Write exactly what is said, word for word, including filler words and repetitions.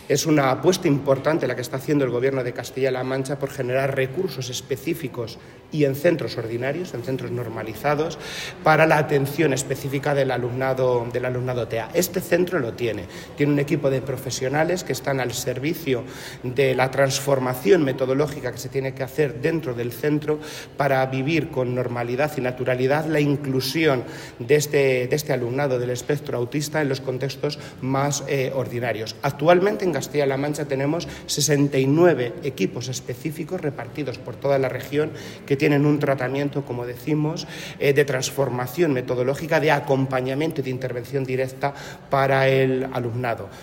Es una apuesta importante la que está haciendo el Gobierno de Castilla-La Mancha por generar recursos específicos y en centros ordinarios, en centros normalizados, para la atención específica del alumnado, del alumnado T E A. Este centro lo tiene. Tiene un equipo de profesionales que están al servicio de la transformación metodológica que se tiene que hacer dentro del centro para vivir con normalidad y naturalidad la inclusión de este, de este alumnado del espectro autista en los contextos más eh, ordinarios. Actualmente en Castilla-La Mancha tenemos sesenta y nueve equipos específicos repartidos por toda la región que tienen un tratamiento, como decimos, eh, de transformación metodológica, de acompañamiento y de intervención directa para el alumnado.